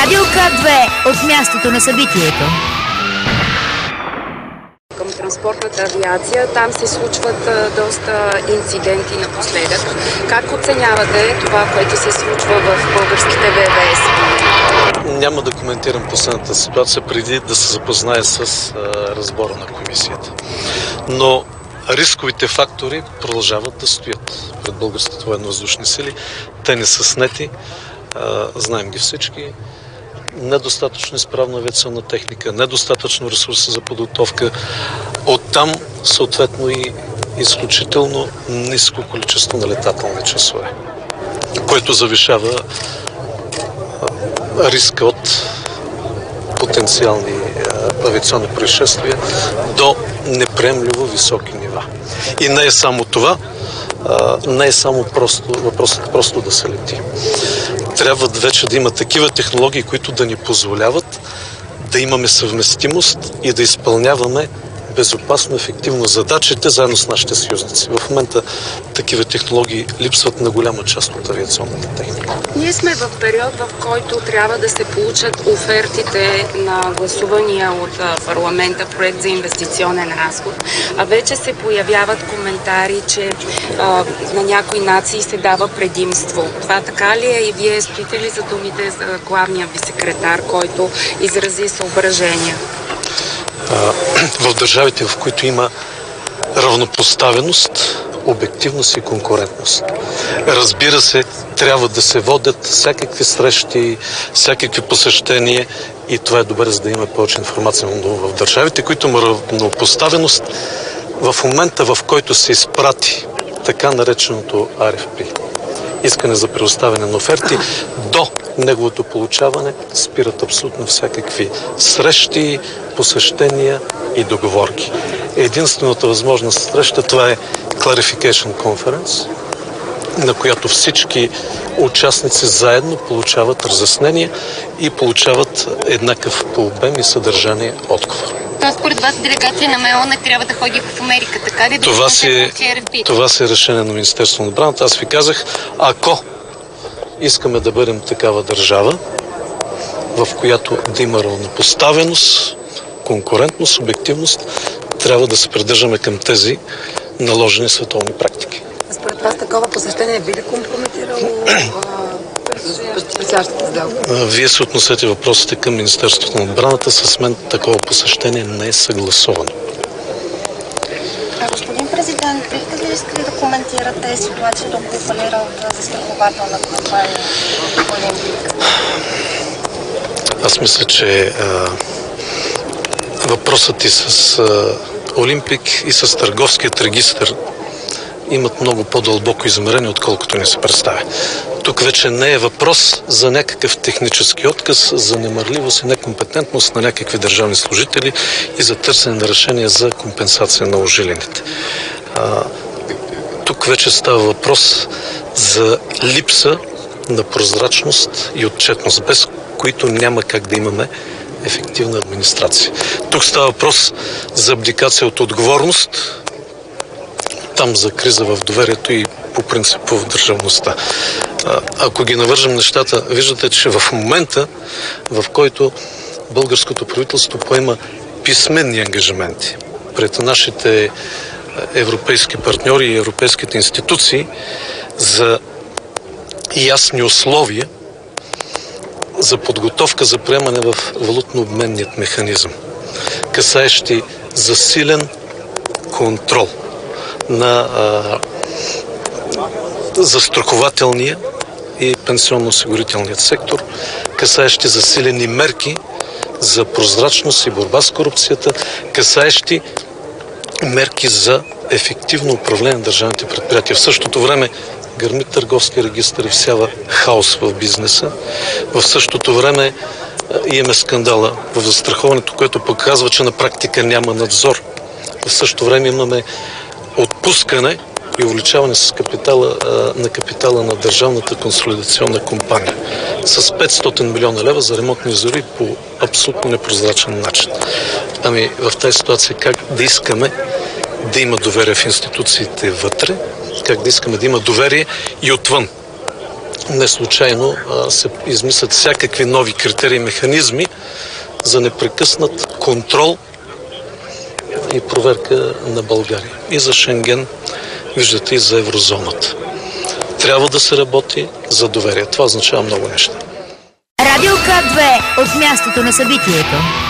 Радиока 2 от мястото на събитието. Към транспортната авиация, там се случват доста инциденти напоследък. Как оценявате това, което се случва в българските ВВС? Няма да коментирам последната ситуация преди да се запознае с разбора на комисията. Но рисковите фактори продължават да стоят пред българските военновъздушни сили. Те не са снети, знаем ги всички. Недостатъчно изправна авиационна техника, недостатъчно ресурси за подготовка. Оттам съответно и изключително ниско количество на летателни часове, което завишава риска от потенциални авиационни происшествия до неприемливо високи нива. И не е само това, не е само въпросът просто да се лети. Трябва вече да има такива технологии, които да ни позволяват да имаме съвместимост и да изпълняваме безопасно, ефективно задачите заедно с нашите съюзници. В момента такива технологии липсват на голяма част от авиационната техника. Ние сме в период, в който трябва да се получат офертите на гласувания от парламента проект за инвестиционен разход, а вече се появяват коментари, че на някои нации се дава предимство. Това така ли е и вие стоите ли за думите за главния ви секретар, който изрази съображения? В държавите, в които има равнопоставеност, обективност и конкурентност. Разбира се, трябва да се водят всякакви срещи, всякакви посещения и това е добре, за да има повече информация. Но в държавите, които има равнопоставеност, в момента, в който се изпрати така нареченото RFP, искане за предоставяне на оферти, до неговото получаване спират абсолютно всякакви срещи, посещения и договорки. Единствената възможна среща, това е Clarification Conference, на която всички участници заедно получават разяснения и получават еднакъв по обем и съдържание отговор. Тоест, според вас делегация на МО не трябва да ходи в Америка, така ли? Това си е решение на Министерството на отбраната. Аз ви казах, ако искаме да бъдем такава държава, в която да има равнопоставеност, конкурентност, обективност, трябва да се придържаме към тези наложени световни практики. Според вас такова посещение би ли компрометирало предстоящата сделка? Вие се относете въпросите към Министерството на отбраната. С мен такова посещение не е съгласовано. Господин президент, бихте ли искали да коментирате ситуацията около фалиралата застрахователна компания Олимпик? Аз мисля, че въпросът и с Олимпик и с търговският регистър имат много по-дълбоко измерение, отколкото ни се представя. Тук вече не е въпрос за някакъв технически отказ, за немарливост и некомпетентност на някакви държавни служители и за търсене на решение за компенсация на ожилените. Тук вече става въпрос за липса на прозрачност и отчетност, без които няма как да имаме ефективна администрация. Тук става въпрос за абдикация от отговорност, там за криза в доверието и по принцип в държавността. Ако ги навържем нещата, виждате, че в момента, в който българското правителство поема писменни ангажименти пред нашите европейски партньори и европейските институции за ясни условия за подготовка за приемане в валутно-обменният механизъм, касаещи засилен контрол на застрахователния и пенсионно-осигурителният сектор, касаещи засилени мерки за прозрачност и борба с корупцията, касаещи мерки за ефективно управление на държавните предприятия. В същото време гърми търговски регистър и всява хаос в бизнеса. В същото време имаме скандала в застраховането, което показва, че на практика няма надзор. В същото време имаме отпускане и увеличаване с капитала на Държавната консолидационна компания с 500 милиона лева за ремонтни зори по абсолютно непрозрачен начин. Ами в тази ситуация как да искаме да има доверие в институциите вътре, как да искаме да има доверие и отвън. Не случайно се измислят всякакви нови критерии и механизми за непрекъснат контрол и проверка на България. И за Шенген, виждате, и за еврозоната. Трябва да се работи за доверие. Това означава много неща. Радио К2 от мястото на събитието.